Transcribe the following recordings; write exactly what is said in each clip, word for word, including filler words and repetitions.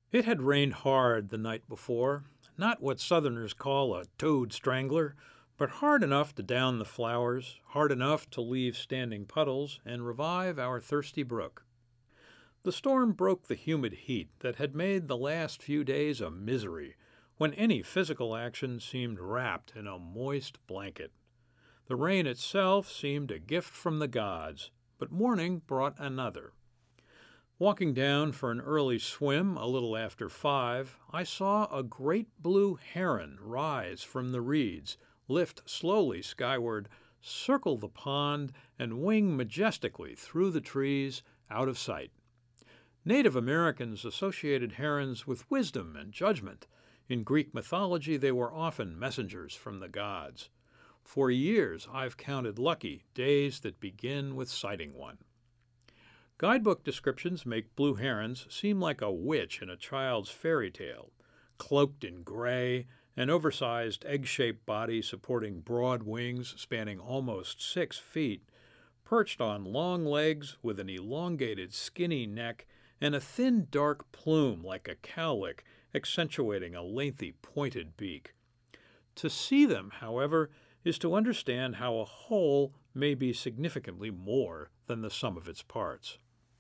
It had rained hard the night before, not what Southerners call a toad strangler, but hard enough to down the flowers, hard enough to leave standing puddles and revive our thirsty brook. The storm broke the humid heat that had made the last few days a misery, when any physical action seemed wrapped in a moist blanket. The rain itself seemed a gift from the gods, but morning brought another. Walking down for an early swim a little after five, I saw a great blue heron rise from the reeds, lift slowly skyward, circle the pond, and wing majestically through the trees out of sight. Native Americans associated herons with wisdom and judgment. In Greek mythology, they were often messengers from the gods. For years, I've counted lucky days that begin with sighting one. Guidebook descriptions make blue herons seem like a witch in a child's fairy tale, cloaked in gray, an oversized egg-shaped body supporting broad wings spanning almost six feet, perched on long legs with an elongated skinny neck and a thin dark plume like a cowlick accentuating a lengthy pointed beak. To see them, however, is to understand how a whole may be significantly more than the sum of its parts.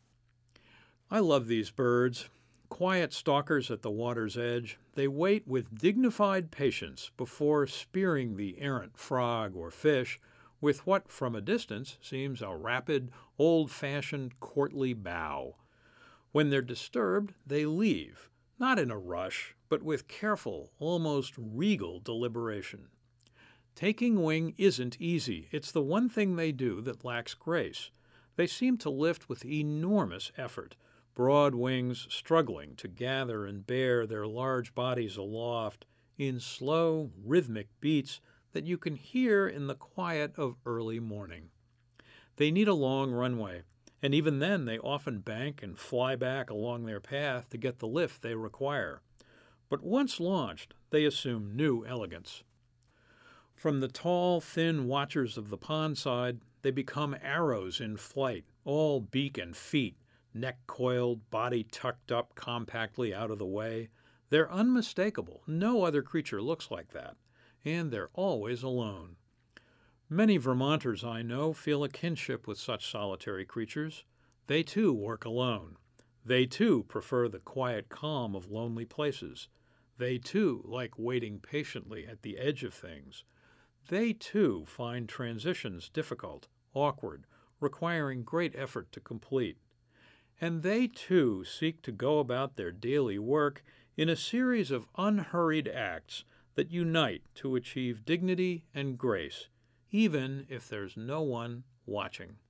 I love these birds. Quiet stalkers at the water's edge, they wait with dignified patience before spearing the errant frog or fish with what from a distance seems a rapid, old-fashioned courtly bow. When they're disturbed, they leave, not in a rush, but with careful, almost regal deliberation. Taking wing isn't easy. It's the one thing they do that lacks grace. They seem to lift with enormous effort, broad wings struggling to gather and bear their large bodies aloft in slow, rhythmic beats that you can hear in the quiet of early morning. They need a long runway, and even then they often bank and fly back along their path to get the lift they require. But once launched, they assume new elegance. From the tall, thin watchers of the pond side, they become arrows in flight, all beak and feet, neck coiled, body tucked up compactly out of the way. They're unmistakable. No other creature looks like that. And they're always alone. Many Vermonters I know feel a kinship with such solitary creatures. They too work alone. They too prefer the quiet calm of lonely places. They too like waiting patiently at the edge of things. They too find transitions difficult, awkward, requiring great effort to complete. And they too seek to go about their daily work in a series of unhurried acts that unite to achieve dignity and grace, even if there's no one watching.